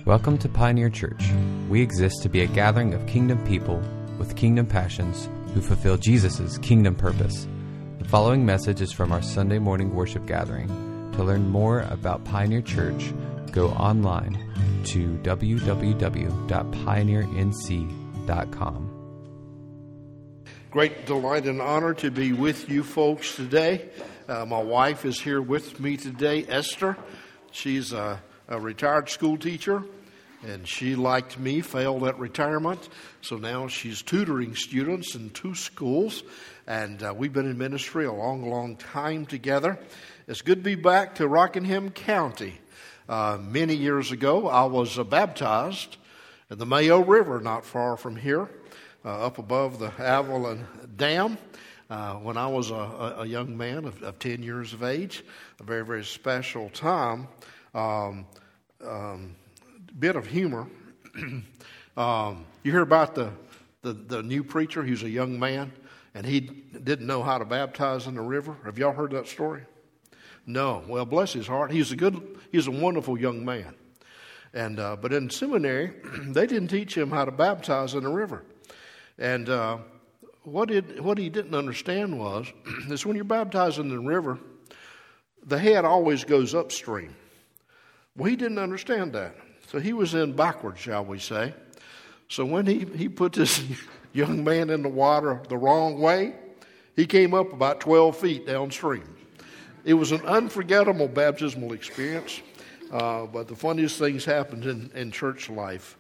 Welcome to Pioneer Church. We exist to be a gathering of kingdom people with kingdom passions who fulfill Jesus' kingdom purpose. The following message is from our Sunday morning worship gathering. To learn more about Pioneer Church, go online to www.pioneernc.com. Great delight and honor to be with you folks today. My wife is here with me today, Esther. She's a retired school teacher, and she, like me, failed at retirement. So now she's tutoring students in 2 schools, and we've been in ministry a long, long time together. It's good to be back to Rockingham County. Many years ago, I was baptized in the Mayo River, not far from here, up above the Avalon Dam. When I was a young man of 10 years of age, a very, very special time. Bit of humor. You hear about the new preacher? He was a young man, and he didn't know how to baptize in the river. Have y'all heard that story? No. Well, bless his heart. He's a wonderful young man. And but in seminary, they didn't teach him how to baptize in the river. And what he didn't understand was when you're baptized in the river, the head always goes upstream. Well, he didn't understand that. So he was in backwards, shall we say. So when he put this young man in the water the wrong way, he came up about 12 feet downstream. It was an unforgettable baptismal experience, but the funniest things happened in church life,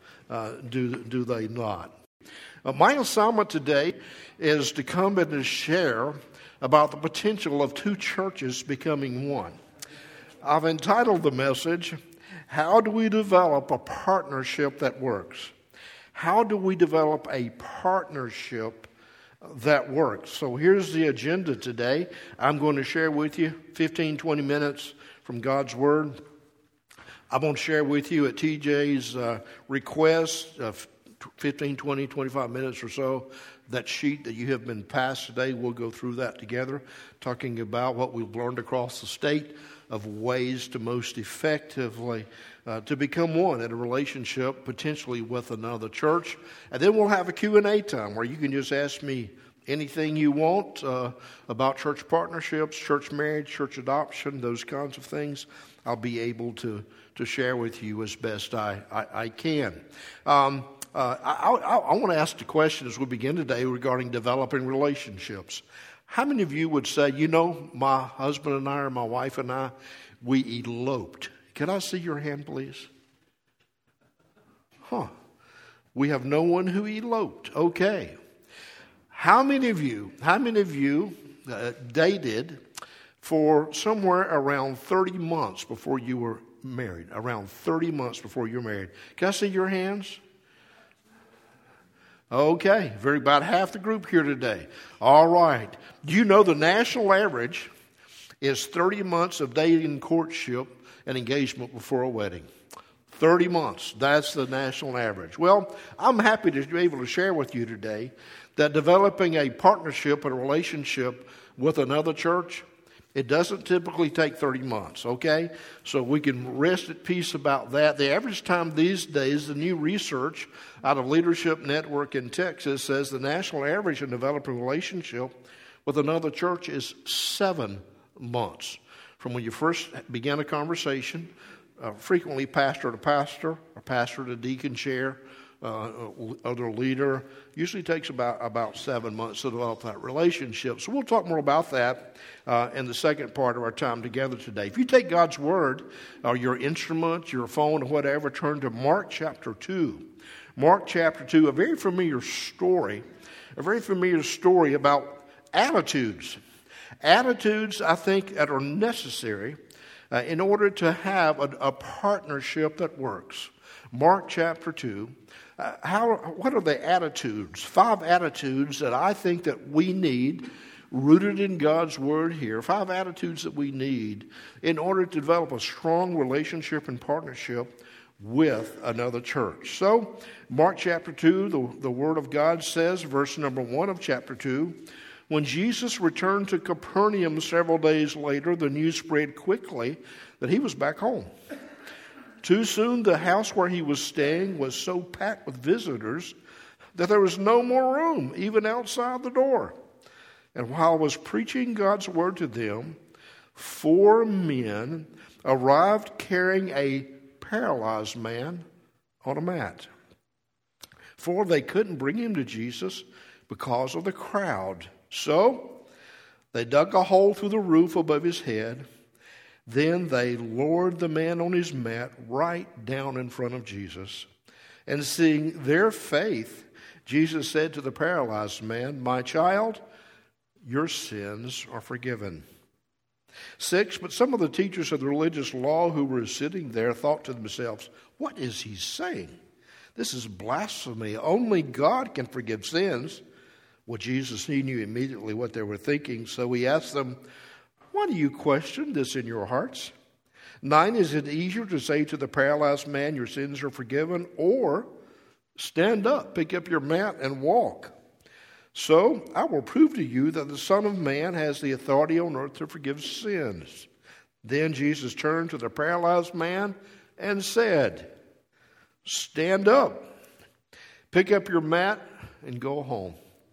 do they not? My assignment today is to come and to share about the potential of 2 churches becoming one. I've entitled the message, How Do We Develop a Partnership That Works? How do we develop a partnership that works? So here's the agenda today. I'm going to share with you 15, 20 minutes from God's Word. I'm going to share with you at TJ's request of 15, 20, 25 minutes or so. That sheet that you have been passed today, we'll go through that together, talking about what we've learned across the state of ways to most effectively to become one in a relationship, potentially with another church. And then we'll have a Q&A time where you can just ask me anything you want about church partnerships, church marriage, church adoption, those kinds of things. I'll be able to share with you as best I can. I want to ask the question as we begin today regarding developing relationships. How many of you would say, my husband and I, or my wife and I, we eloped? Can I see your hand, please? We have no one who eloped. Okay. How many of you dated for somewhere around 30 months before you were married? Around 30 months before you were married. Can I see your hands? Okay, about half the group here today. All right. Do you know the national average is 30 months of dating, courtship, and engagement before a wedding? 30 months. That's the national average. Well, I'm happy to be able to share with you today that developing a partnership and a relationship with another church, it doesn't typically take 30 months, okay? So we can rest at peace about that. The average time these days, the new research out of Leadership Network in Texas says the national average in developing a relationship with another church is 7 months. From when you first began a conversation, frequently pastor to pastor, or pastor to deacon chair, other leader, usually takes about 7 months to develop that relationship. So we'll talk more about that in the second part of our time together today. If you take God's Word, or your instrument, your phone, or whatever, turn to Mark chapter 2. Mark chapter 2, a very familiar story about attitudes. Attitudes, I think, that are necessary in order to have a partnership that works. Mark chapter 2. What are the attitudes? 5 attitudes that I think that we need, rooted in God's Word here. 5 attitudes that we need in order to develop a strong relationship and partnership with another church. So, Mark chapter 2, the Word of God says, verse number 1 of chapter 2, when Jesus returned to Capernaum several days later, the news spread quickly that he was back home. Too soon the house where he was staying was so packed with visitors that there was no more room, even outside the door. And while I was preaching God's word to them, 4 men arrived carrying a paralyzed man on a mat. For they couldn't bring him to Jesus because of the crowd. So they dug a hole through the roof above his head. Then they lowered the man on his mat right down in front of Jesus. And seeing their faith, Jesus said to the paralyzed man, "My child, your sins are forgiven." 6, but some of the teachers of the religious law who were sitting there thought to themselves, "What is he saying? This is blasphemy. Only God can forgive sins." Well, Jesus, he knew immediately what they were thinking, so he asked them, "Why do you question this in your hearts? 9, is it easier to say to the paralyzed man, 'Your sins are forgiven,' or 'Stand up, pick up your mat, and walk'? So I will prove to you that the Son of Man has the authority on earth to forgive sins." Then Jesus turned to the paralyzed man and said, "Stand up, pick up your mat, and go home."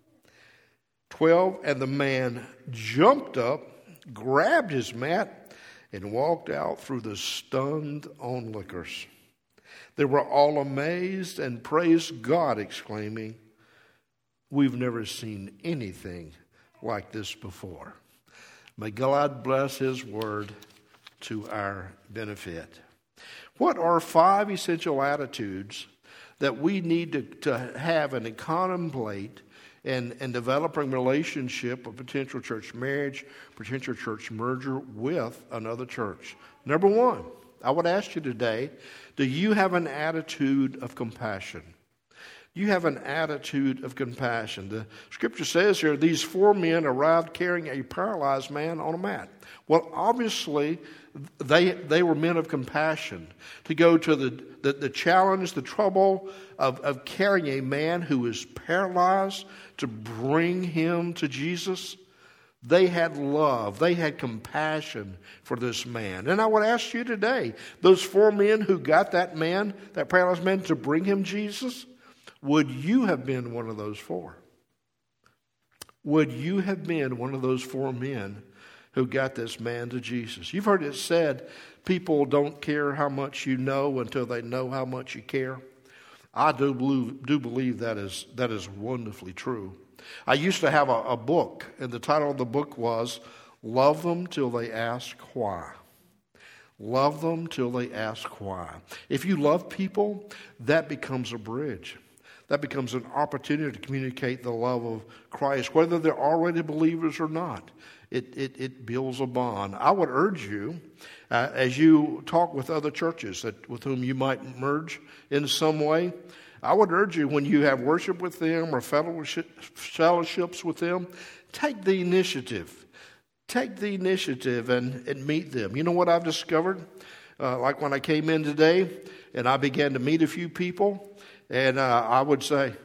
12, and the man jumped up, grabbed his mat, and walked out through the stunned onlookers. They were all amazed and praised God, exclaiming, "We've never seen anything like this before." May God bless his word to our benefit. What are 5 essential attitudes that we need to have and to contemplate in developing relationship, a potential church marriage, potential church merger with another church? Number 1, I would ask you today, do you have an attitude of compassion? You have an attitude of compassion. The scripture says here, these 4 men arrived carrying a paralyzed man on a mat. Well, obviously, they were men of compassion. To go to the challenge, the trouble of carrying a man who is paralyzed, to bring him to Jesus, they had love. They had compassion for this man. And I would ask you today, those 4 men who got that man, that paralyzed man, to bring him Jesus, would you have been one of those 4? Would you have been one of those 4 men who got this man to Jesus? You've heard it said, people don't care how much you know until they know how much you care. I do believe that is wonderfully true. I used to have a book, and the title of the book was "Love Them Till They Ask Why." Love them till they ask why. If you love people, that becomes a bridge. That becomes an opportunity to communicate the love of Christ, whether they're already believers or not. It builds a bond. I would urge you, as you talk with other churches with whom you might merge in some way, I would urge you, when you have worship with them or fellowships with them, take the initiative. Take the initiative and meet them. You know what I've discovered? Like when I came in today and I began to meet a few people, and I would say,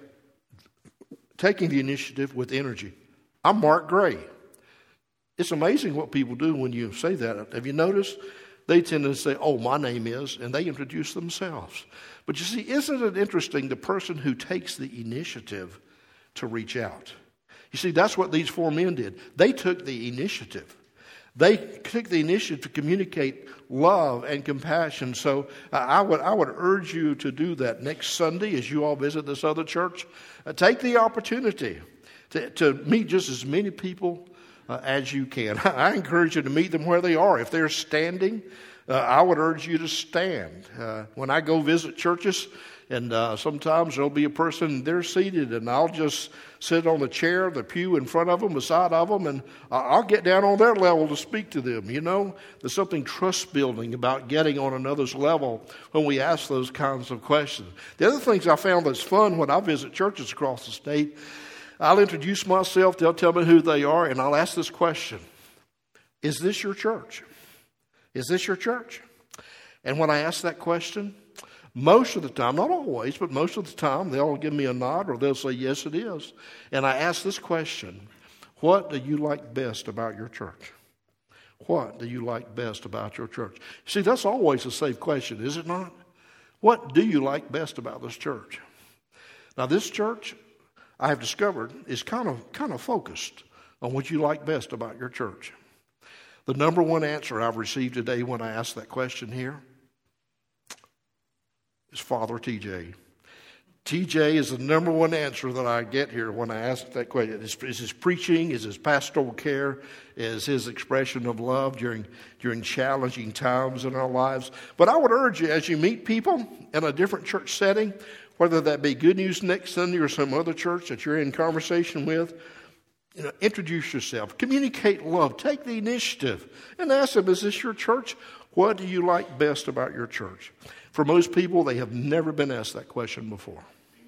taking the initiative with energy. I'm Mark Gray. It's amazing what people do when you say that. Have you noticed? They tend to say, "Oh, my name is," and they introduce themselves. But you see, isn't it interesting, the person who takes the initiative to reach out? You see, that's what these 4 men did. They took the initiative. They took the initiative to communicate love and compassion. So I would urge you to do that next Sunday as you all visit this other church. Take the opportunity to meet just as many people as you can. I encourage you to meet them where they are. If they're standing, I would urge you to stand. When I go visit churches, and sometimes there'll be a person, they're seated, and I'll just sit on the chair, the pew in front of them, beside of them, and I'll get down on their level to speak to them. You know, there's something trust-building about getting on another's level when we ask those kinds of questions. The other things I found that's fun when I visit churches across the state, I'll introduce myself, they'll tell me who they are, and I'll ask this question: is this your church? Is this your church? And when I ask that question, most of the time, not always, but most of the time, they'll give me a nod or they'll say, "Yes, it is." And I ask this question: what do you like best about your church? What do you like best about your church? See, that's always a safe question, is it not? What do you like best about this church? Now, this church, I have discovered, is kind of focused on what you like best about your church. The number one answer I've received today when I ask that question here is Father TJ. TJ is the number one answer that I get here when I ask that question. Is his preaching, is his pastoral care, is his expression of love during challenging times in our lives. But I would urge you, as you meet people in a different church setting, whether that be Good News Next Sunday or some other church that you're in conversation with, introduce yourself, communicate love, take the initiative, and ask them, is this your church? What do you like best about your church? For most people, they have never been asked that question before.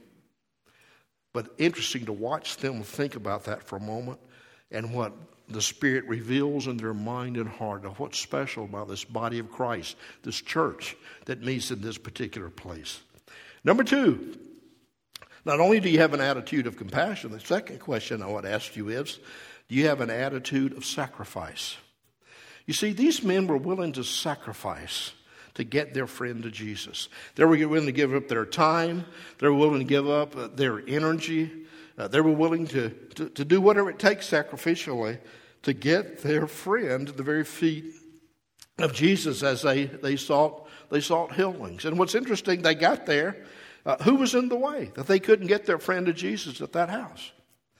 But interesting to watch them think about that for a moment and what the Spirit reveals in their mind and heart of what's special about this body of Christ, this church that meets in this particular place. Number two, not only do you have an attitude of compassion, the second question I would ask you is, do you have an attitude of sacrifice? You see, these men were willing to sacrifice to get their friend to Jesus. They were willing to give up their time. They were willing to give up their energy. They were willing to do whatever it takes sacrificially to get their friend to the very feet of Jesus as they sought healings. And what's interesting, they got there. Who was in the way that they couldn't get their friend to Jesus at that house?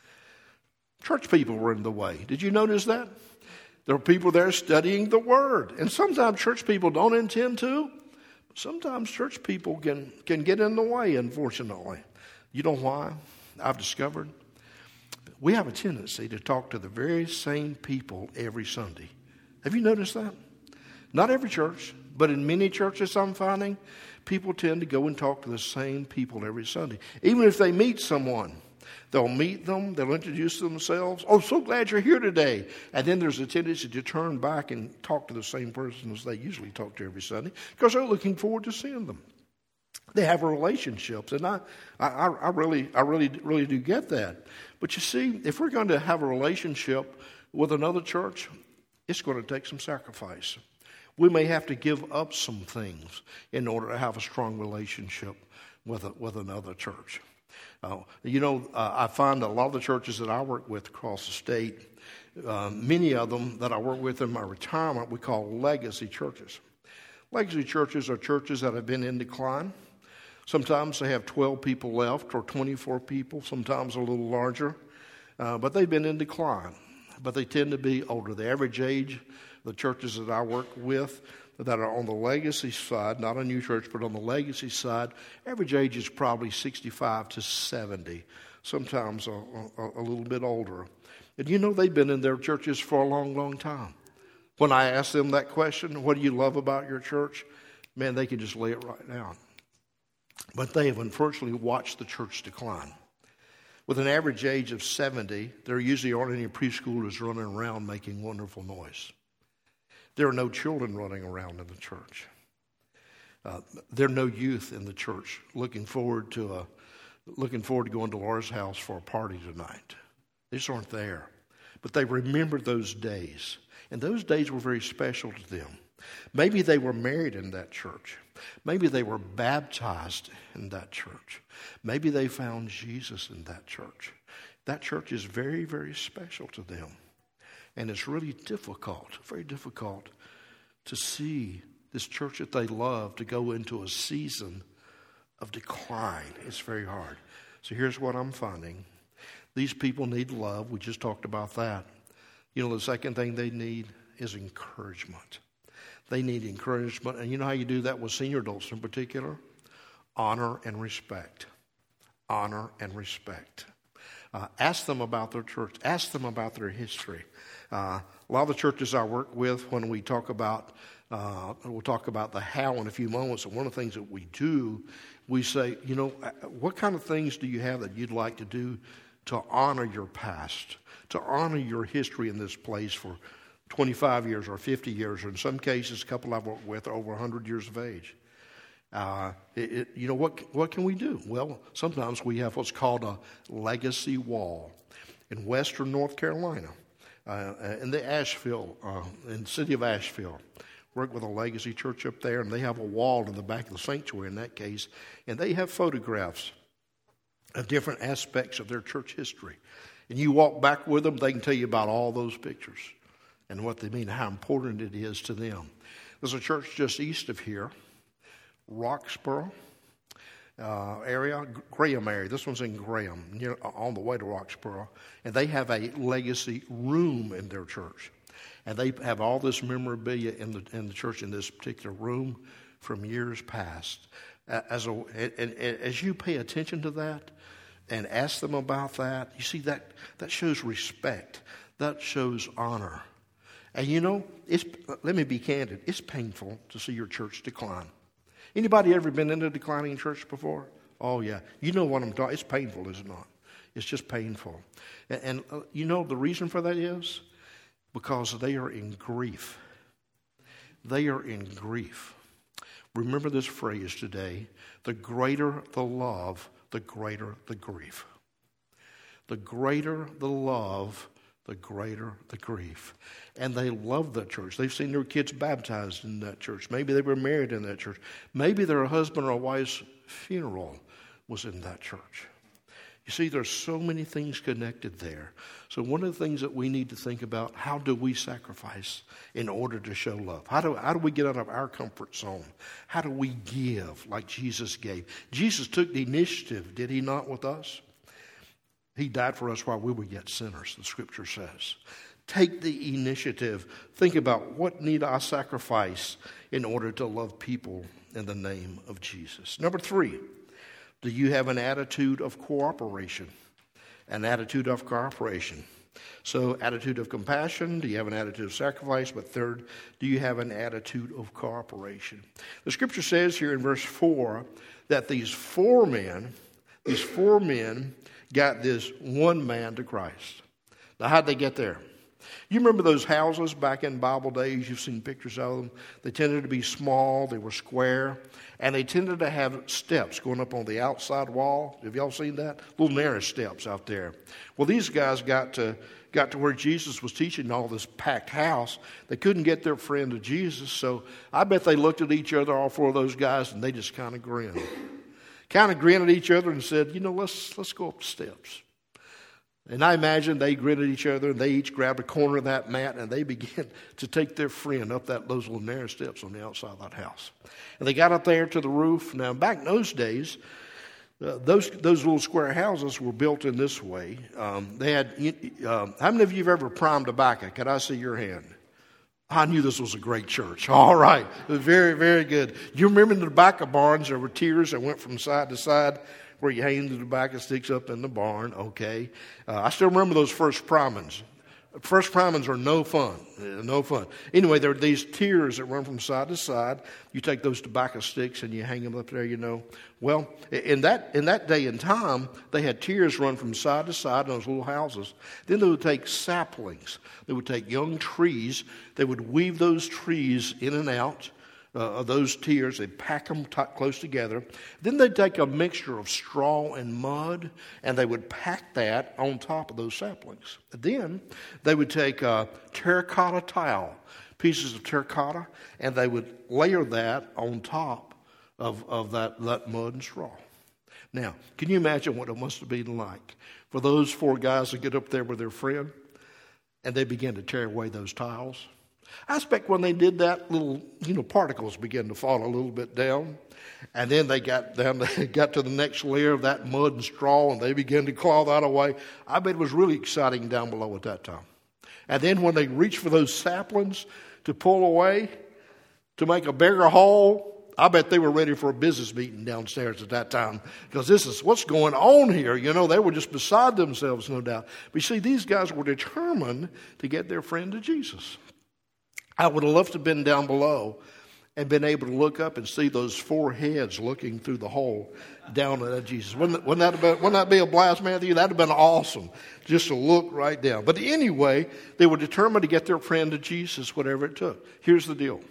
Church people were in the way. Did you notice that? There were people there studying the Word. And sometimes church people don't intend to. But sometimes church people can get in the way, unfortunately. You know why? I've discovered we have a tendency to talk to the very same people every Sunday. Have you noticed that? Not every church, but in many churches I'm finding, people tend to go and talk to the same people every Sunday. Even if they meet someone, they'll meet them, they'll introduce themselves. Oh, so glad you're here today. And then there's a tendency to turn back and talk to the same person as they usually talk to every Sunday because they're looking forward to seeing them. They have relationships, and I really do get that. But you see, if we're going to have a relationship with another church, it's going to take some sacrifice. We may have to give up some things in order to have a strong relationship with another church. I find a lot of the churches that I work with across the state, many of them that I work with in my retirement, we call legacy churches. Legacy churches are churches that have been in decline. Sometimes they have 12 people left or 24 people, sometimes a little larger, but they've been in decline. But they tend to be older. The average age, the churches that I work with that are on the legacy side, not a new church, but on the legacy side, average age is probably 65 to 70, sometimes a little bit older. And they've been in their churches for a long, long time. When I ask them that question, what do you love about your church? Man, they can just lay it right down. But they have unfortunately watched the church decline. With an average age of 70, there usually aren't any preschoolers running around making wonderful noise. There are no children running around in the church. There are no youth in the church looking forward to going to Laura's house for a party tonight. They just aren't there. But they remember those days. And those days were very special to them. Maybe they were married in that church. Maybe they were baptized in that church. Maybe they found Jesus in that church. That church is very, very special to them. And it's really difficult, very difficult, to see this church that they love to go into a season of decline. It's very hard. So here's what I'm finding. These people need love. We just talked about that. The second thing they need is encouragement. They need encouragement. And you know how you do that with senior adults in particular? Honor and respect. Honor and respect. Ask them about their church. Ask them about their history. A lot of the churches I work with, when we talk about, we'll talk about the how in a few moments. And one of the things that we do, we say, what kind of things do you have that you'd like to do to honor your past, to honor your history in this place for 25 years or 50 years, or in some cases, a couple I've worked with are over 100 years of age. What can we do? Well, sometimes we have what's called a legacy wall. In western North Carolina, in the Asheville, in the city of Asheville. Work with a legacy church up there, and they have a wall in the back of the sanctuary in that case, and they have photographs of different aspects of their church history. And you walk back with them, they can tell you about all those pictures and what they mean, how important it is to them. There's a church just east of here, Roxborough area, Graham area. This one's in Graham, on the way to Roxborough. And they have a legacy room in their church. And they have all this memorabilia in the church in this particular room from years past. As you pay attention to that and ask them about that, you see that shows respect. That shows honor. And let me be candid, it's painful to see your church decline. Anybody ever been in a declining church before? Oh, yeah. You know what I'm talking. It's painful, is it not? It's just painful. And the reason for that is because they are in grief. They are in grief. Remember this phrase today: the greater the love, the greater the grief. The greater the love, the greater the grief. And they love that church. They've seen their kids baptized in that church. Maybe they were married in that church. Maybe their husband or wife's funeral was in that church. You see, there's so many things connected there. So one of the things that we need to think about, how do we sacrifice in order to show love? How do we get out of our comfort zone? How do we give like Jesus gave? Jesus took the initiative, did he not, with us? He died for us while we were yet sinners, the scripture says. Take the initiative. Think about, what need I sacrifice in order to love people in the name of Jesus? Number 3, do you have an attitude of cooperation? An attitude of cooperation. So, attitude of compassion. Do you have an attitude of sacrifice? But third, do you have an attitude of cooperation? The scripture says here in verse 4 that these four men got this one man to Christ. Now, how'd they get there? You remember those houses back in Bible days? You've seen pictures of them. They tended to be small. They were square. And they tended to have steps going up on the outside wall. Have y'all seen that? Little narrow steps out there. Well, these guys got to where Jesus was teaching, all this packed house. They couldn't get their friend to Jesus. So I bet they looked at each other, all four of those guys, and they just kind of grinned. Kind of grinned at each other and said, let's go up the steps. And I imagine they grinned at each other, and they each grabbed a corner of that mat, and they began to take their friend up those little narrow steps on the outside of that house. And they got up there to the roof. Now, back in those days, those little square houses were built in this way. They had. How many of you have ever primed tobacco? Can I see your hand? I knew this was a great church. All right. It was very, very good. You remember in the tobacco barns, there were tiers that went from side to side where you hang the tobacco sticks up in the barn. Okay. I still remember those first primings. First primings are no fun. No fun. Anyway, there are these tiers that run from side to side. You take those tobacco sticks and you hang them up there, Well, in that day and time, they had tiers run from side to side in those little houses. Then they would take saplings. They would take young trees. They would weave those trees in and out of those tiers. They'd pack them close together. Then they'd take a mixture of straw and mud, and they would pack that on top of those saplings. Then they would take terracotta tile, pieces of terracotta, and they would layer that on top of that mud and straw. Now, can you imagine what it must have been like for those four guys to get up there with their friend, and they began to tear away those tiles? I expect when they did that, little, particles began to fall a little bit down. And then they got to the next layer of that mud and straw, and they began to claw that away. I bet it was really exciting down below at that time. And then when they reached for those saplings to pull away, to make a bigger hole, I bet they were ready for a business meeting downstairs at that time, because this is what's going on here. They were just beside themselves, no doubt. But you see, these guys were determined to get their friend to Jesus. I would have loved to have been down below and been able to look up and see those four heads looking through the hole down at Jesus. Wouldn't that be a blast, Matthew? That would have been awesome, just to look right down. But anyway, they were determined to get their friend to Jesus, whatever it took. Here's the deal.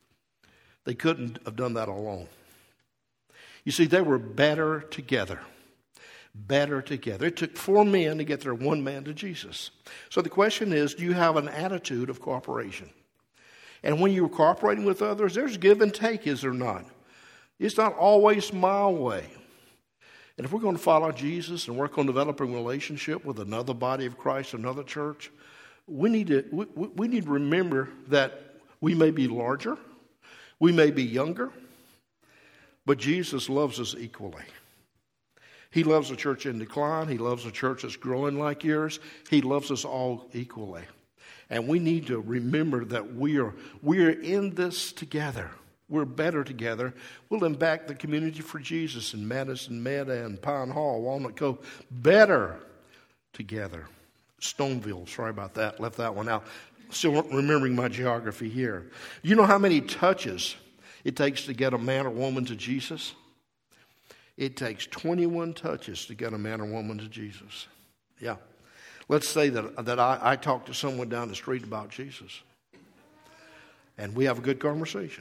They couldn't have done that alone. You see, they were better together. Better together. It took 4 men to get their 1 man to Jesus. So the question is, do you have an attitude of cooperation? And when you're cooperating with others, there's give and take, is there not? It's not always my way. And if we're going to follow Jesus and work on developing a relationship with another body of Christ, another church, we need to remember that we may be larger, we may be younger, but Jesus loves us equally. He loves a church in decline. He loves a church that's growing like yours. He loves us all equally. And we need to remember that we are in this together. We're better together. We'll impact the community for Jesus in Madison, Meta, and Pine Hall, Walnut Cove. Better together. Stoneville, sorry about that. Left that one out. Still remembering my geography here. You know how many touches it takes to get a man or woman to Jesus? It takes 21 touches to get a man or woman to Jesus. Yeah. Let's say that I talk to someone down the street about Jesus. And we have a good conversation.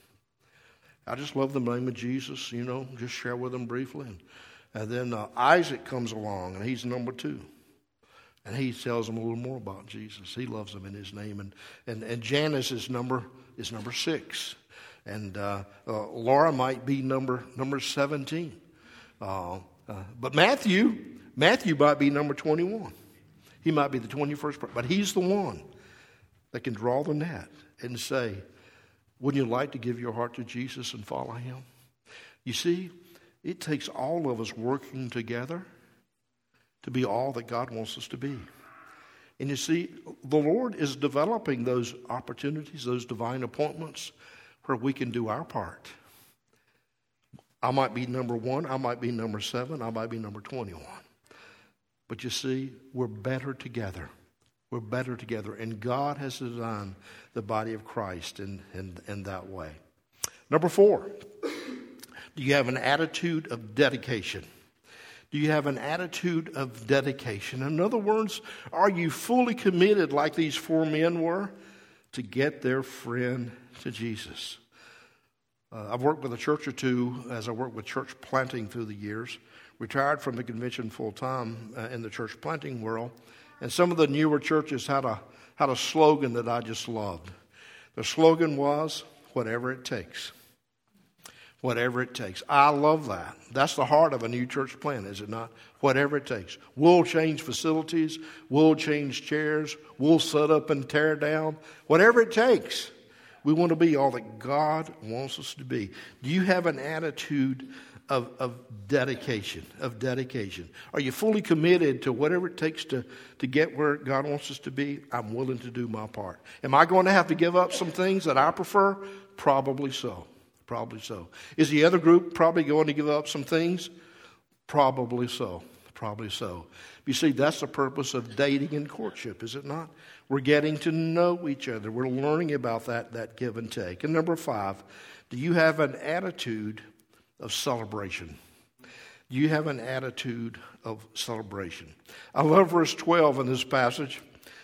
I just love the name of Jesus, just share with them briefly. And then Isaac comes along, and he's number 2. And he tells them a little more about Jesus. He loves them in his name. And Janice is number 6. And Laura might be number 17. But Matthew might be number 21. He might be the 21st, but he's the one that can draw the net and say, wouldn't you like to give your heart to Jesus and follow him? You see, it takes all of us working together to be all that God wants us to be. And you see, the Lord is developing those opportunities, those divine appointments where we can do our part. I might be number 1, I might be number 7, I might be number 21. But you see, we're better together. We're better together. And God has designed the body of Christ in that way. Number 4, do you have an attitude of dedication? Do you have an attitude of dedication? In other words, are you fully committed like these 4 men were to get their friend to Jesus? I've worked with a church or two as I worked with church planting through the years. Retired from the convention full-time in the church planting world. And some of the newer churches had a slogan that I just loved. The slogan was, whatever it takes. Whatever it takes. I love that. That's the heart of a new church plant, is it not? Whatever it takes. We'll change facilities. We'll change chairs. We'll set up and tear down. Whatever it takes. We want to be all that God wants us to be. Do you have an attitude of dedication? Are you fully committed to whatever it takes to get where God wants us to be? I'm willing to do my part. Am I going to have to give up some things that I prefer? Probably so. Probably so. Is the other group probably going to give up some things? Probably so. Probably so. You see, that's the purpose of dating and courtship, is it not? We're getting to know each other. We're learning about that give and take. And number 5, do you have an attitude of celebration? Do you have an attitude of celebration? I love verse 12 in this passage.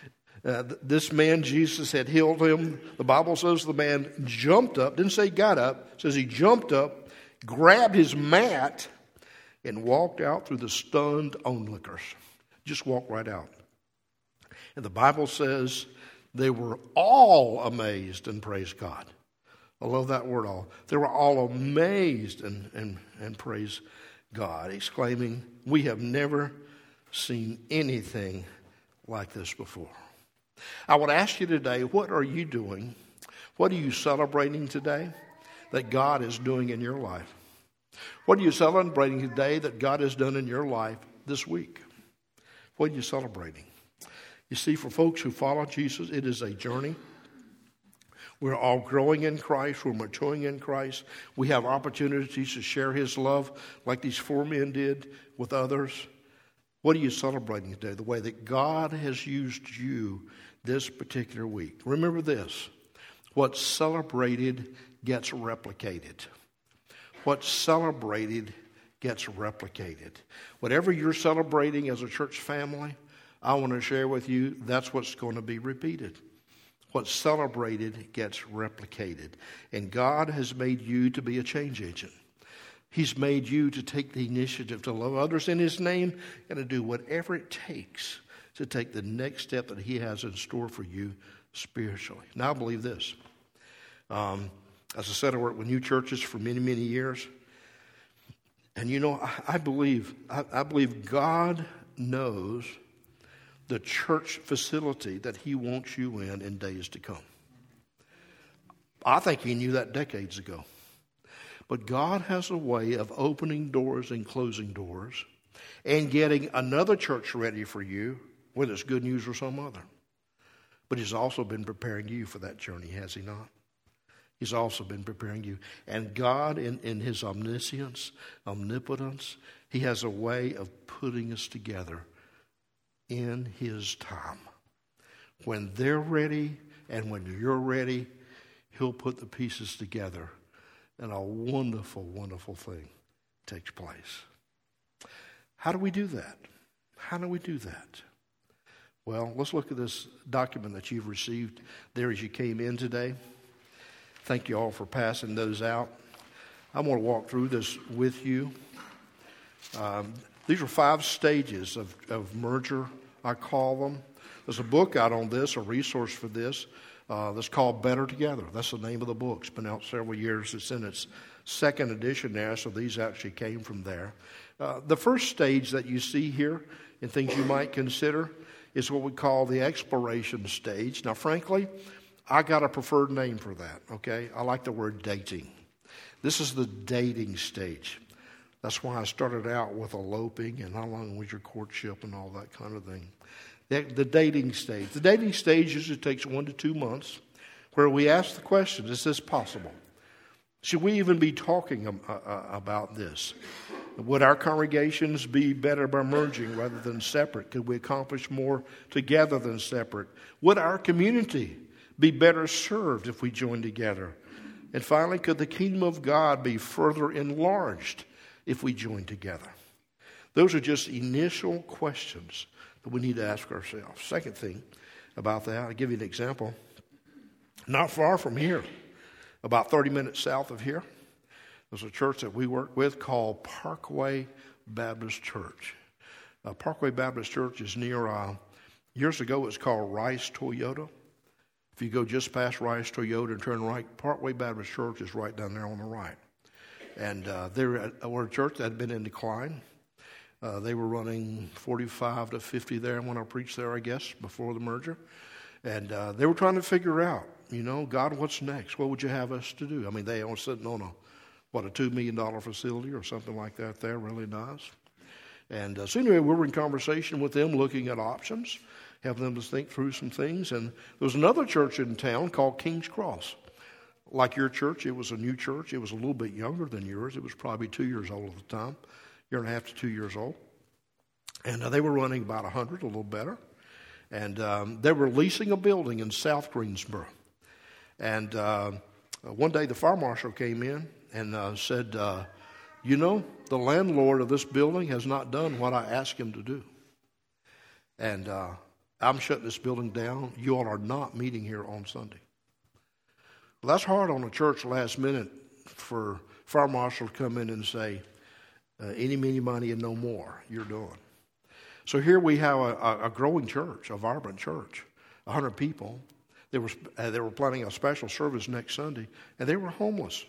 This man, Jesus had healed him. The Bible says the man jumped up. Didn't say he got up. It says he jumped up, grabbed his mat, and walked out through the stunned onlookers. Just walked right out. And the Bible says they were all amazed and praised God. I love that word, all. They were all amazed and praised God, exclaiming, we have never seen anything like this before. I would ask you today, what are you doing? What are you celebrating today that God is doing in your life? What are you celebrating today that God has done in your life this week? What are you celebrating? You see, for folks who follow Jesus, it is a journey. We're all growing in Christ. We're maturing in Christ. We have opportunities to share his love like these 4 men did with others. What are you celebrating today? The way that God has used you this particular week. Remember this. What's celebrated gets replicated. What's celebrated gets replicated. Whatever you're celebrating as a church family, I want to share with you, that's what's going to be repeated. What's celebrated gets replicated. And God has made you to be a change agent. He's made you to take the initiative to love others in His name and to do whatever it takes to take the next step that He has in store for you spiritually. Now, I believe this. As I said, I worked with new churches for many, many years. And I believe God knows the church facility that He wants you in days to come. I think He knew that decades ago. But God has a way of opening doors and closing doors and getting another church ready for you, whether it's good news or some other. But He's also been preparing you for that journey, has He not? He's also been preparing you. And God, in His omniscience, omnipotence, He has a way of putting us together in His time. When they're ready and when you're ready, He'll put the pieces together and a wonderful, wonderful thing takes place. How do we do that? How do we do that? Well, let's look at this document that you've received there as you came in today. Thank you all for passing those out. I want to walk through this with you. These are 5 stages of merger, I call them. There's a book out on this, a resource for this, that's called Better Together. That's the name of the book. It's been out several years. It's in its 2nd edition now, so these actually came from there. The first stage that you see here and things you might consider is what we call the exploration stage. Now, frankly, I got a preferred name for that, okay? I like the word dating. This is the dating stage. That's why I started out with eloping and how long was your courtship and all that kind of thing. The dating stage. The dating stage usually takes 1 to 2 months where we ask the question, is this possible? Should we even be talking about this? Would our congregations be better by merging rather than separate? Could we accomplish more together than separate? Would our community be better served if we joined together? And finally, could the kingdom of God be further enlarged if we joined together? Those are just initial questions that we need to ask ourselves. Second thing about that, I'll give you an example. Not far from here, about 30 minutes south of here, there's a church that we work with called Parkway Baptist Church. Parkway Baptist Church is near, years ago it was called Rice Toyota. If you go just past Rice Toyota and turn right, Parkway Baptist Church is right down there on the right. And they were a church that had been in decline. They were running 45 to 50 there when I preached there, I guess, before the merger. And they were trying to figure out, God, what's next? What would you have us to do? I mean, they were sitting on a $2 million facility or something like that there, really nice. And so anyway, we were in conversation with them, looking at options, having them to think through some things. And there was another church in town called King's Cross. Like your church, it was a new church. It was a little bit younger than yours. It was probably 2 years old at the time. 1.5 to 2 years old. And they were running about 100, a little better. And they were leasing a building in South Greensboro. And one day the fire marshal came in and said, the landlord of this building has not done what I asked him to do. And I'm shutting this building down. You all are not meeting here on Sunday. Well, that's hard on a church last minute for fire marshal to come in and say, any, meeny, money, and no more. You're done. So here we have a growing church, a vibrant church, 100 people. They were planning a special service next Sunday, and they were homeless.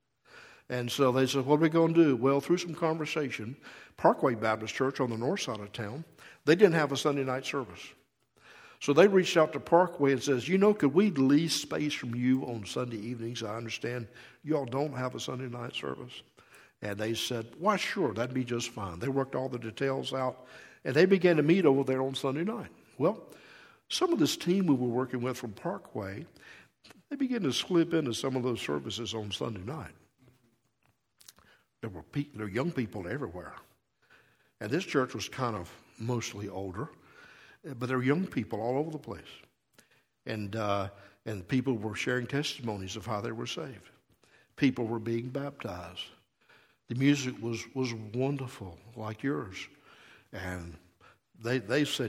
And so they said, what are we going to do? Well, through some conversation, Parkway Baptist Church on the north side of town, they didn't have a Sunday night service. So they reached out to Parkway and says, could we lease space from you on Sunday evenings? I understand you all don't have a Sunday night service. And they said, why, sure, that'd be just fine. They worked all the details out, and they began to meet over there on Sunday night. Well, some of this team we were working with from Parkway, they began to slip into some of those services on Sunday night. There were young people everywhere. And this church was kind of mostly older, but there were young people all over the place. And people were sharing testimonies of how they were saved. People were being baptized. The music was wonderful, like yours. And they said,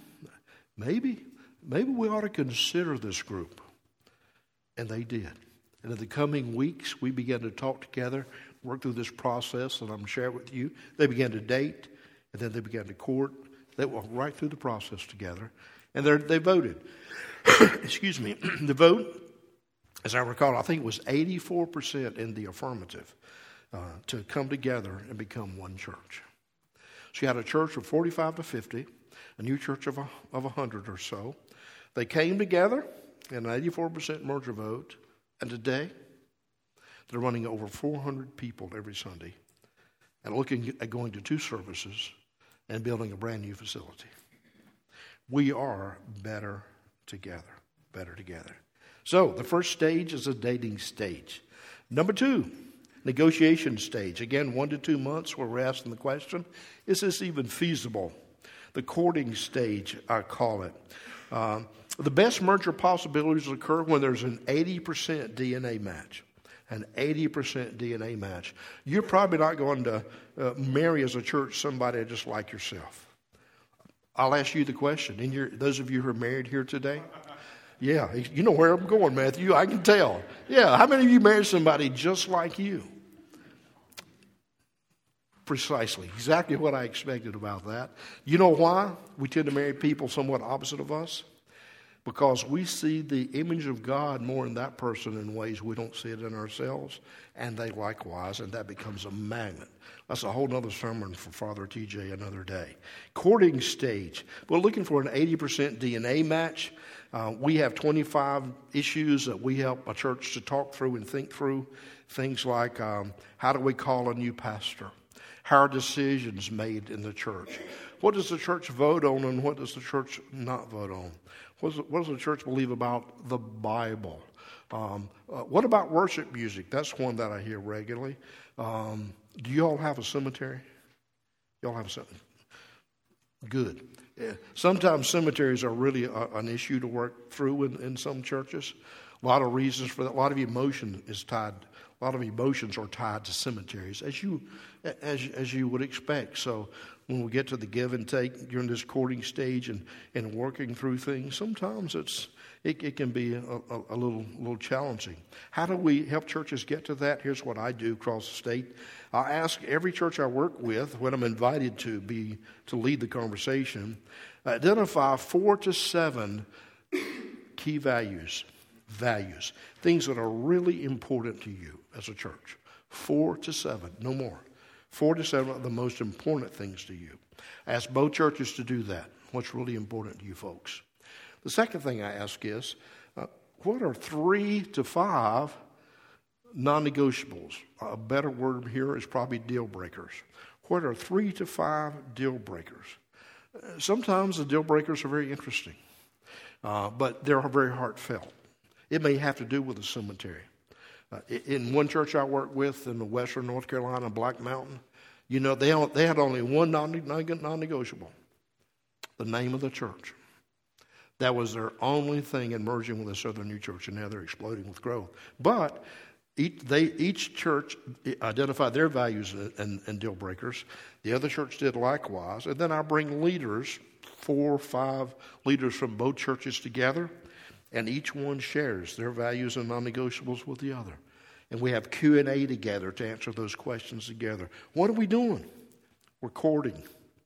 maybe we ought to consider this group. And they did. And in the coming weeks, we began to talk together. worked through this process that I'm sharing with you. They began to date, and then they began to court. They walked right through the process together, and they voted. Excuse me. The vote, as I recall, I think it was 84% in the affirmative to come together and become one church. So you had a church of 45 to 50, a new church of 100 or so. They came together in an 84% merger vote, and today they're running over 400 people every Sunday and looking at going to 2 services and building a brand new facility. We are better together, better together. So the first stage is a dating stage. Number 2, negotiation stage. Again, 1 to 2 months where we're asking the question, is this even feasible? The courting stage, I call it. The best merger possibilities occur when there's an 80% DNA match. An 80% DNA match. You're probably not going to marry as a church somebody just like yourself. I'll ask you the question. Those of you who are married here today, yeah, you know where I'm going, Matthew. I can tell. Yeah, how many of you married somebody just like you? Precisely. Exactly what I expected about that. You know why we tend to marry people somewhat opposite of us? Because we see the image of God more in that person in ways we don't see it in ourselves, and they likewise, and that becomes a magnet. That's a whole other sermon for Father TJ another day. Courting stage. We're looking for an 80% DNA match. We have 25 issues that we help a church to talk through and think through. Things like how do we call a new pastor? How are decisions made in the church? What does the church vote on and what does the church not vote on? What does the church believe about the Bible? What about worship music? That's one that I hear regularly. Do you all have a cemetery? You all have something? Good. Yeah. Sometimes cemeteries are really an issue to work through in some churches. A lot of reasons for that. A lot of emotions are tied to cemeteries, as you would expect. So when we get to the give and take during this courting stage and working through things, sometimes it can be a little challenging. How do we help churches get to that? Here's what I do across the state. I ask every church I work with, when I'm invited to lead the conversation, identify 4 to 7 key values, things that are really important to you as a church. 4 to 7, no more. 4 to 7 are the most important things to you. Ask both churches to do that. What's really important to you folks? The second thing I ask is, what are 3 to 5 non-negotiables? A better word here is probably deal breakers. What are 3 to 5 deal breakers? Sometimes the deal breakers are very interesting, but they're very heartfelt. It may have to do with a cemetery. In one church I work with in the western North Carolina, Black Mountain, they had only one non-negotiable, the name of the church. That was their only thing in merging with this other new church, and now they're exploding with growth. But each church identified their values and deal breakers. The other church did likewise. And then I bring leaders, 4 or 5 leaders from both churches together, and each one shares their values and non-negotiables with the other. And we have Q&A together to answer those questions together. What are we doing? We're courting.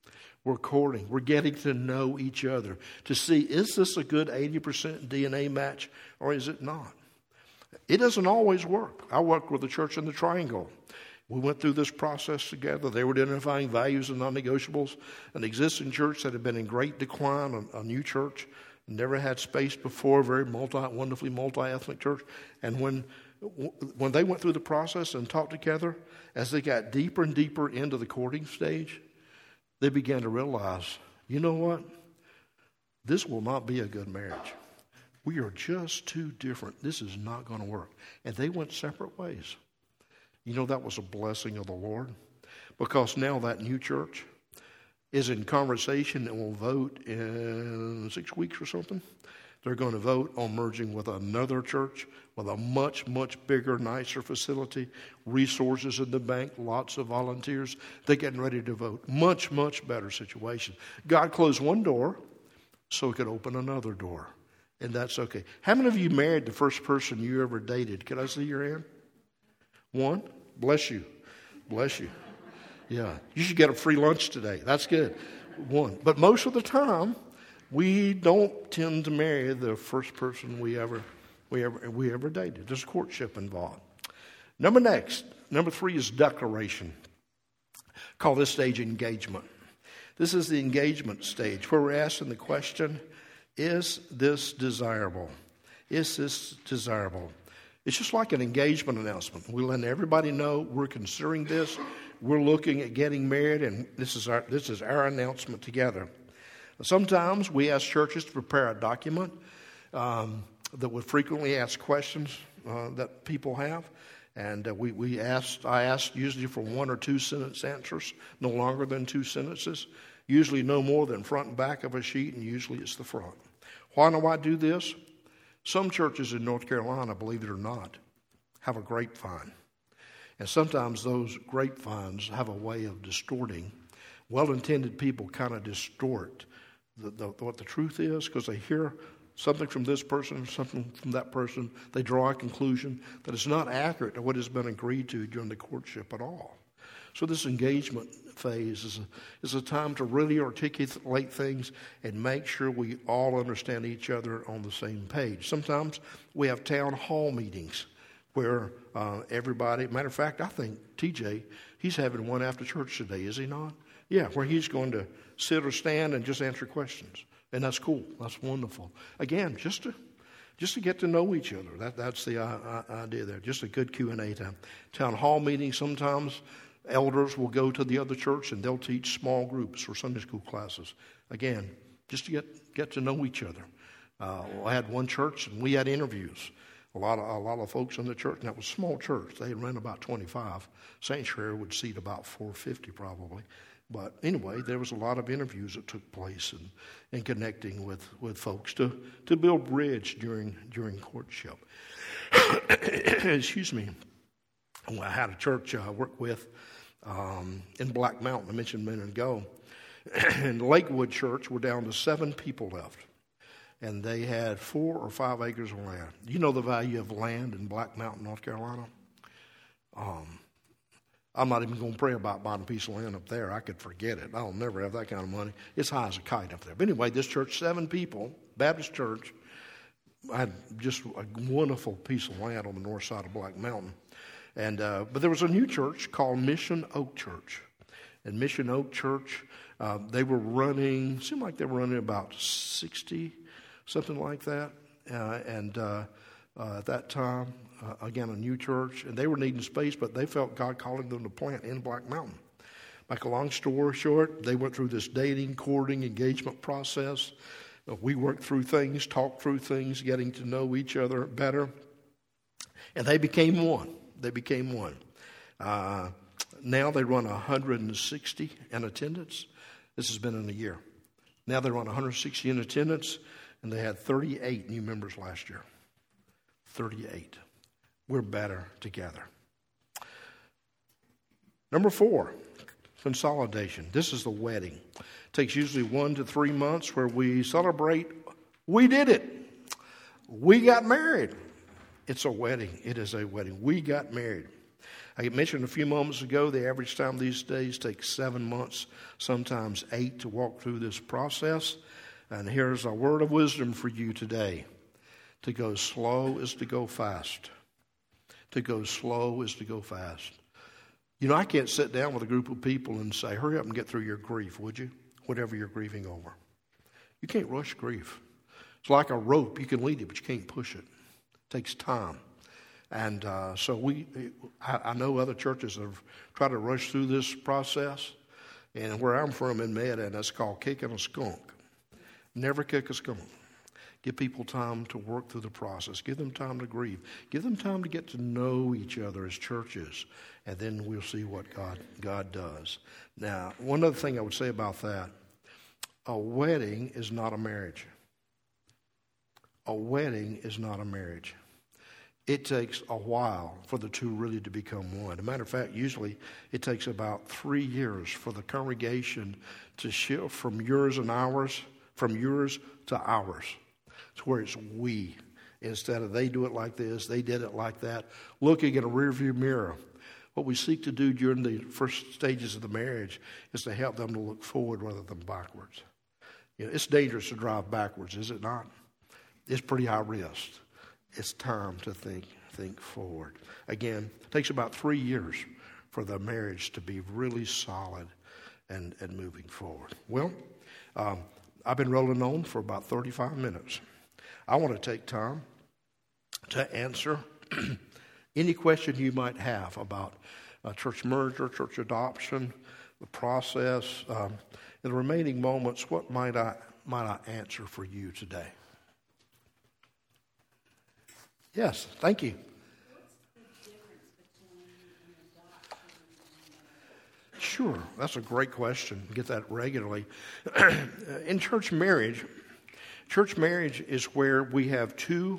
We're getting to know each other to see, is this a good 80% DNA match or is it not? It doesn't always work. I worked with the church in the Triangle. We went through this process together. They were identifying values and non-negotiables. An existing church that had been in great decline, a new church, never had space before, very wonderfully multi-ethnic church. And when they went through the process and talked together, as they got deeper and deeper into the courting stage, they began to realize, you know what? This will not be a good marriage. We are just too different. This is not going to work. And they went separate ways. That was a blessing of the Lord, because now that new church is in conversation and will vote in 6 weeks or something. They're going to vote on merging with another church with a much, much bigger, nicer facility, resources in the bank, lots of volunteers. They're getting ready to vote. Much, much better situation. God closed one door so he could open another door, and that's okay. How many of you married the first person you ever dated? Can I see your hand? 1? Bless you. Bless you. Yeah, you should get a free lunch today. That's good. One. But most of the time, we don't tend to marry the first person we ever dated. There's courtship involved. Number 3 is declaration. Call this stage engagement. This is the engagement stage where we're asking the question, is this desirable? Is this desirable? It's just like an engagement announcement. We let everybody know we're considering this. We're looking at getting married, and this is our announcement together. Sometimes we ask churches to prepare a document that would frequently ask questions that people have. And I asked usually for 1 or 2 sentence answers, no longer than 2 sentences, usually no more than front and back of a sheet, and usually it's the front. Why do I do this? Some churches in North Carolina, believe it or not, have a grapevine. And sometimes those grapevines have a way of distorting. Well-intended people kind of distort what the truth is because they hear something from this person, something from that person. They draw a conclusion that is not accurate to what has been agreed to during the courtship at all. So this engagement phase is a time to really articulate things and make sure we all understand each other on the same page. Sometimes we have town hall meetings where everybody, matter of fact, I think TJ, he's having one after church today, is he not? Yeah, where he's going to sit or stand and just answer questions. And that's cool. That's wonderful. Again, just to get to know each other. That's the idea there. Just a good Q&A time. Town hall meetings, sometimes elders will go to the other church and they'll teach small groups or Sunday school classes. Again, just to get to know each other. I had one church and we had interviews. A lot of folks in the church, and that was a small church. They ran about 25. Sanctuary would seat about 450 probably. But anyway, there was a lot of interviews that took place in connecting with folks to build bridge during courtship. Excuse me. I had a church I worked with in Black Mountain, I mentioned a minute ago. In Lakewood Church, we're down to 7 people left. And they had 4 or 5 acres of land. You know the value of land in Black Mountain, North Carolina? I'm not even going to pray about buying a piece of land up there. I could forget it. I'll never have that kind of money. It's high as a kite up there. But anyway, this church, 7 people, Baptist church, had just a wonderful piece of land on the north side of Black Mountain. And but there was a new church called Mission Oak Church. And Mission Oak Church, seemed like they were running about 60, something like that. At that time, again, a new church, and they were needing space, but they felt God calling them to plant in Black Mountain. Make a long story short, they went through this dating, courting, engagement process. We worked through things, talked through things, getting to know each other better, and they became one. Now they run 160 in attendance. This has been in a year. Now they run 160 in attendance, and they had 38 new members last year. 38. We're better together. Number 4, consolidation. This is the wedding. It takes usually 1 to 3 months where we celebrate. We did it. We got married. It's a wedding. It is a wedding. We got married. I mentioned a few moments ago, the average time these days takes 7 months, sometimes 8 to walk through this process. And here's a word of wisdom for you today. To go slow is to go fast. To go slow is to go fast. You know, I can't sit down with a group of people and say, hurry up and get through your grief, would you? Whatever you're grieving over. You can't rush grief. It's like a rope. You can lead it, but you can't push it. It takes time. And so I know other churches have tried to rush through this process. And where I'm from in Meda, that's called kicking a skunk. Never kick a skunk. Give people time to work through the process. Give them time to grieve. Give them time to get to know each other as churches. And then we'll see what God does. Now, one other thing I would say about that, a wedding is not a marriage. A wedding is not a marriage. It takes a while for the two really to become one. As a matter of fact, usually it takes about 3 years for the congregation to shift from yours and ours, from yours to ours. To where it's we. Instead of they do it like this, they did it like that. Looking in a rearview mirror. What we seek to do during the first stages of the marriage is to help them to look forward rather than backwards. It's dangerous to drive backwards, is it not? It's pretty high risk. It's time to think forward. Again, it takes about 3 years for the marriage to be really solid and moving forward. Well, I've been rolling on for about 35 minutes. I want to take time to answer any question you might have about church merger, church adoption, the process. In the remaining moments, what might I answer for you today? Yes, thank you. Sure, that's a great question. Get that regularly. In church marriage is where we have two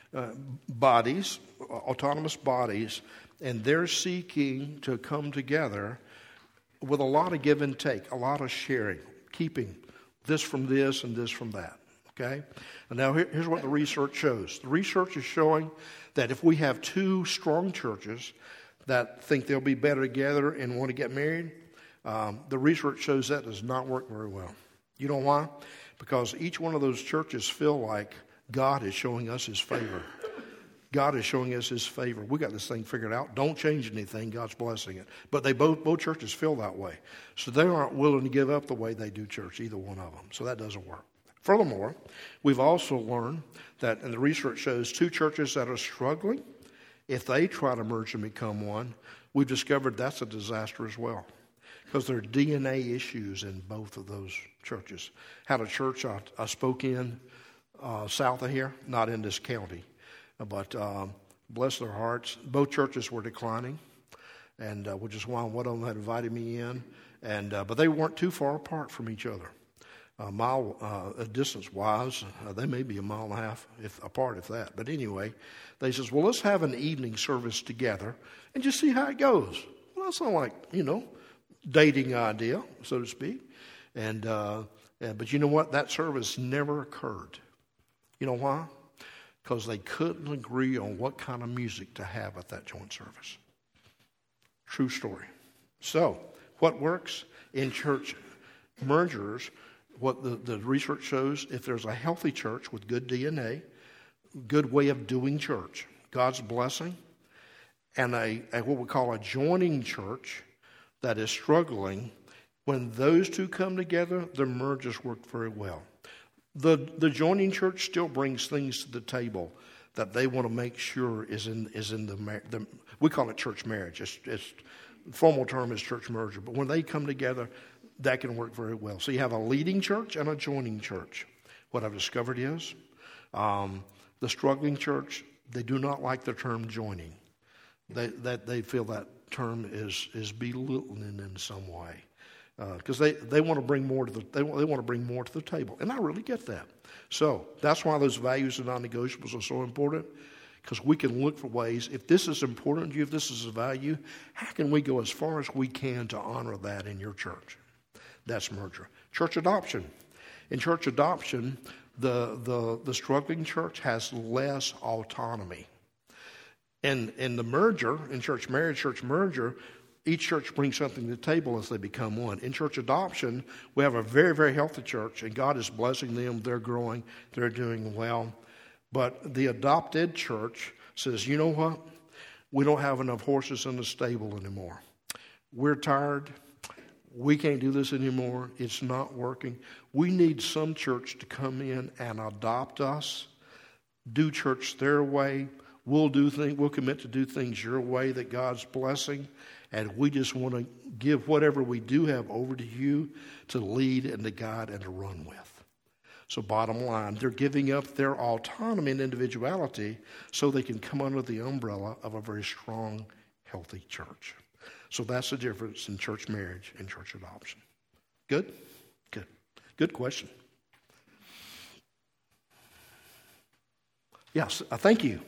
bodies, autonomous bodies, and they're seeking to come together with a lot of give and take, a lot of sharing, keeping this from this and this from that. Okay? And now here's what the research shows. The research is showing that if we have two strong churches that think they'll be better together and want to get married, the research shows that does not work very well. You know why? Because each one of those churches feel like God is showing us his favor. God is showing us his favor. We got this thing figured out. Don't change anything. God's blessing it. But they both churches feel that way. So they aren't willing to give up the way they do church, either one of them. So that doesn't work. Furthermore, we've also learned that, and the research shows, two churches that are struggling, if they try to merge and become one, we've discovered that's a disaster as well. Because there are DNA issues in both of those churches. Had a church I spoke in south of here, not in this county. But bless their hearts, both churches were declining, and which is why one of them had invited me in. And but they weren't too far apart from each other, distance-wise. They may be a mile and a half apart, if that. But anyway, they says, "Well, let's have an evening service together and just see how it goes." Well, that's not like dating idea, so to speak. And but you know what? That service never occurred. You know why? Because they couldn't agree on what kind of music to have at that joint service. True story. So, what works in church mergers, what the research shows, if there's a healthy church with good DNA, good way of doing church, God's blessing, and a what we call a joining church that is struggling, when those two come together, the mergers work very well. The joining church still brings things to the table that they want to make sure is in the we call it church marriage. It's formal term is church merger, but when they come together, that can work very well. So you have a leading church and a joining church. What I've discovered is the struggling church, they do not like the term joining. They feel that term is belittling in some way. Because they want to bring more to they want to bring more to the table, and I really get that. So that's why those values and non-negotiables are so important. Because we can look for ways, if this is important to you, if this is a value, how can we go as far as we can to honor that in your church? That's merger. Church adoption. In church adoption, the struggling church has less autonomy. And in the merger, in church marriage, church merger, each church brings something to the table as they become one. In church adoption, we have a very, very healthy church, and God is blessing them. They're growing. They're doing well. But the adopted church says, you know what? We don't have enough horses in the stable anymore. We're tired. We can't do this anymore. It's not working. We need some church to come in and adopt us, do church their way. We'll commit to do things your way that God's blessing. And we just want to give whatever we do have over to you to lead and to guide and to run with. So bottom line, they're giving up their autonomy and individuality so they can come under the umbrella of a very strong, healthy church. So that's the difference in church marriage and church adoption. Good? Good. Good question. Yes, thank you.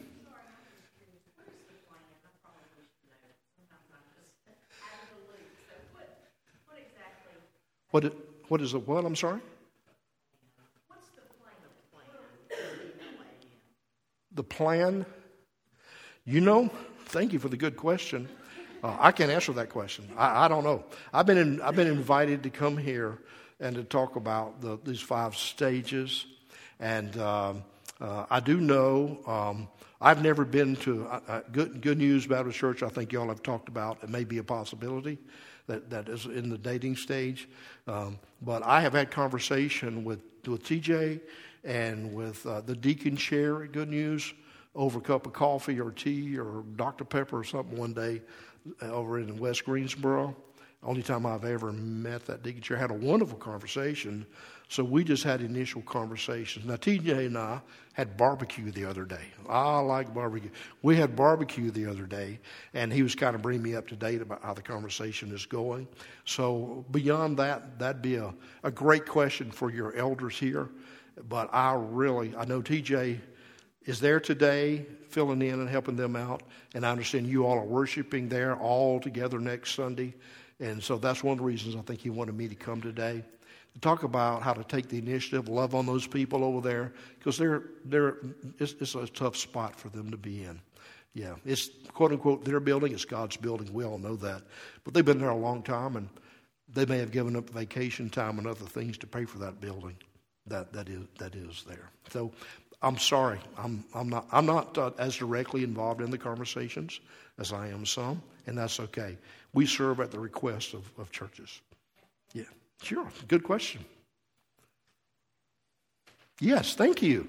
What is the what? I'm sorry? What's the plan? The plan? Thank you for the good question. I can't answer that question. I don't know. I've been invited to come here and to talk about these 5 stages, and I do know. I've never been to Good News Baptist Church. I think y'all have talked about it may be a possibility that is in the dating stage, but I have had conversation with TJ and with the deacon chair at Good News over a cup of coffee or tea or Dr. Pepper or something one day over in West Greensboro. Only time I've ever met that deacon chair. Had a wonderful conversation. So we just had initial conversations. Now, TJ and I had barbecue the other day. I like barbecue. We had barbecue the other day, and he was kind of bringing me up to date about how the conversation is going. So beyond that, that'd be a great question for your elders here. But I know TJ is there today, filling in and helping them out. And I understand you all are worshiping there all together next Sunday. And so that's one of the reasons I think he wanted me to come today. To talk about how to take the initiative, love on those people over there, because it's a tough spot for them to be in. Yeah, it's quote unquote their building. It's God's building. We all know that, but they've been there a long time, and they may have given up vacation time and other things to pay for that building. That is there. So I'm sorry. I'm not as directly involved in the conversations as I am some, and that's okay. We serve at the request of churches. Yeah. Sure. Good question. Yes, thank you.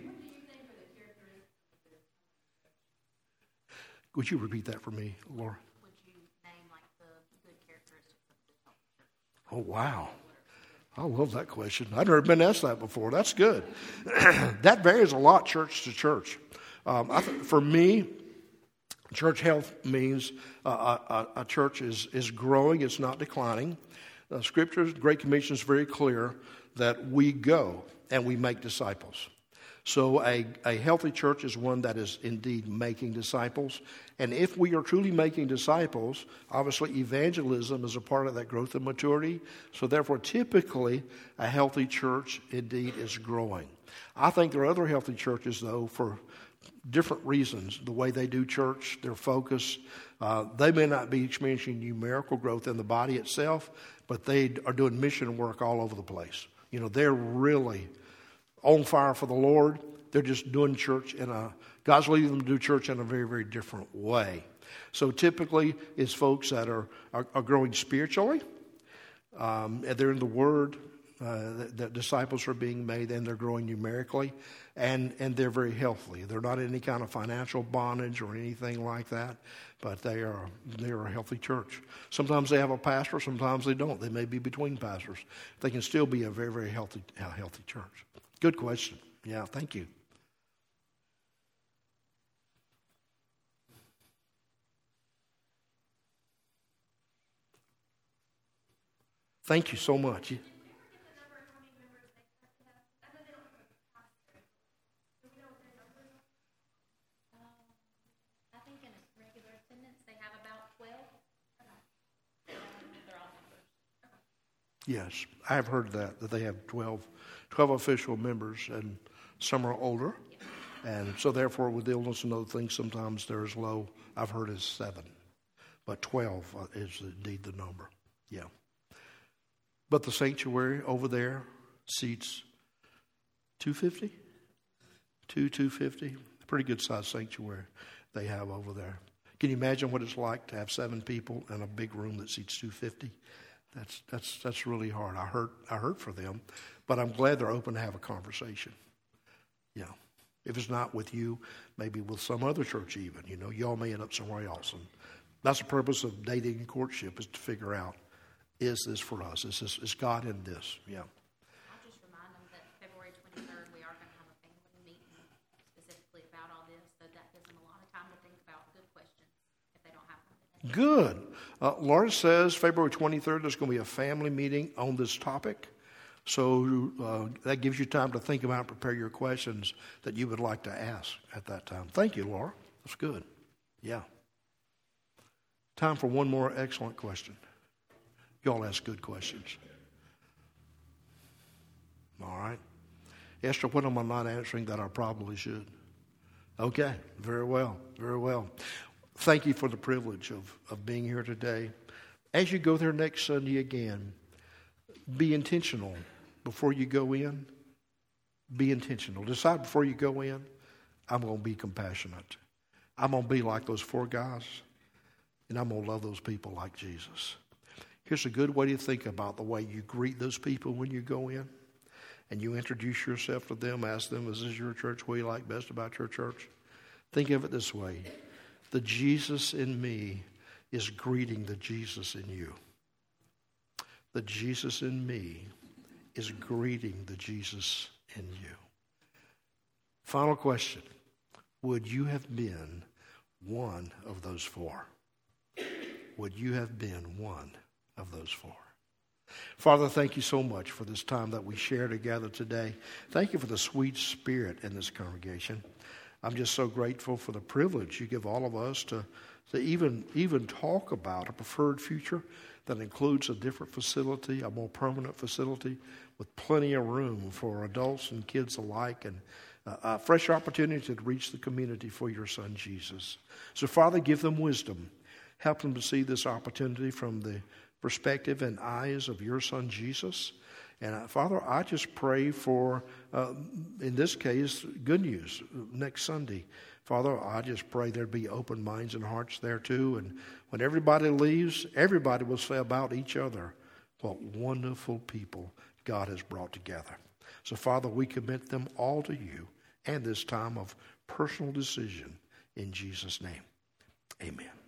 Would you repeat that for me, Laura? Would you name like the good characteristics of the healthy church? Oh, wow. I love that question. I've never been asked that before. That's good. That varies a lot church to church. For me, church health means a church is growing. It's not declining. Scripture, the Great Commission is very clear that we go and we make disciples. So a healthy church is one that is indeed making disciples. And if we are truly making disciples, obviously evangelism is a part of that growth and maturity. So therefore, typically, a healthy church indeed is growing. I think there are other healthy churches, though, for different reasons. The way they do church, their focus, they may not be experiencing numerical growth in the body itself, but they are doing mission work all over the place. You know, they're really on fire for the Lord. They're just doing church God's leading them to do church in a very, very different way. So typically it's folks that are growing spiritually, and they're in the Word, that disciples are being made, and they're growing numerically, and they're very healthy. They're not in any kind of financial bondage or anything like that, but they're a healthy church. Sometimes they have a pastor, sometimes they don't. They may be between pastors. They can still be a very, very healthy church. Good question. Yeah, thank you. Thank you so much. Yes, I have heard that they have 12 official members, and some are older. And so therefore, with illness and other things, sometimes they're as low, I've heard, as 7. But 12 is indeed the number. Yeah. But the sanctuary over there seats 250? 250? Pretty good sized sanctuary they have over there. Can you imagine what it's like to have 7 people in a big room that seats 250? That's really hard. I hurt for them, but I'm glad they're open to have a conversation. Yeah. If it's not with you, maybe with some other church even. You know, y'all may end up somewhere else. And that's the purpose of dating and courtship, is to figure out, is this for us? Is God in this? Yeah. I'll just remind them that February 23rd, we are going to have a family meeting specifically about all this, so that gives them a lot of time to think about good questions if they don't have them today. Good. Laura says February 23rd, there's going to be a family meeting on this topic. So that gives you time to think about and prepare your questions that you would like to ask at that time. Thank you, Laura. That's good. Yeah. Time for one more excellent question. Y'all ask good questions. All right. Esther, what am I not answering that I probably should? Okay. Very well. Very well. Thank you for the privilege of being here today. As you go there next Sunday again, be intentional before you go in. Be intentional. Decide before you go in, I'm going to be compassionate. I'm going to be like those 4 guys, and I'm going to love those people like Jesus. Here's a good way to think about the way you greet those people when you go in, and you introduce yourself to them, ask them, is this your church? What do you like best about your church? Think of it this way. The Jesus in me is greeting the Jesus in you. The Jesus in me is greeting the Jesus in you. Final question. Would you have been one of those 4? Would you have been one of those 4? Father, thank you so much for this time that we share together today. Thank you for the sweet spirit in this congregation. I'm just so grateful for the privilege you give all of us to even talk about a preferred future that includes a different facility, a more permanent facility with plenty of room for adults and kids alike, and a fresh opportunity to reach the community for your son Jesus. So, Father, give them wisdom. Help them to see this opportunity from the perspective and eyes of your son Jesus. And Father, I just pray for, in this case, good news next Sunday. Father, I just pray there'd be open minds and hearts there too. And when everybody leaves, everybody will say about each other, what wonderful people God has brought together. So Father, we commit them all to you and this time of personal decision in Jesus' name. Amen.